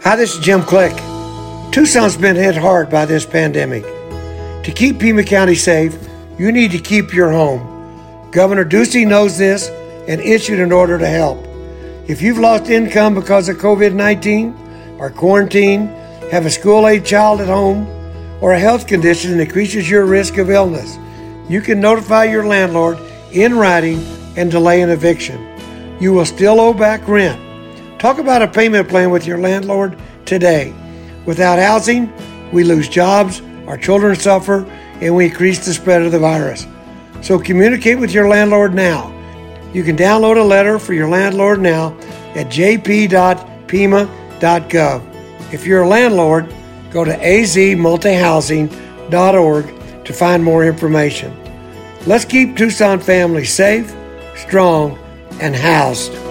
Hi, this is Jim Click. Tucson's been hit hard by this pandemic. To keep Pima County safe, you need to keep your home. Governor Ducey knows this and issued an order to help. If you've lost income because of COVID-19 or quarantine, have a school-age child at home, or a health condition that increases your risk of illness, you can notify your landlord in writing and delay an eviction. You will still owe back rent. Talk about a payment plan with your landlord today. Without housing, we lose jobs, our children suffer, and we increase the spread of the virus. So communicate with your landlord now. You can download a letter for your landlord now at jp.pima.gov. If you're a landlord, go to azmultihousing.org to find more information. Let's keep Tucson families safe, strong, and housed.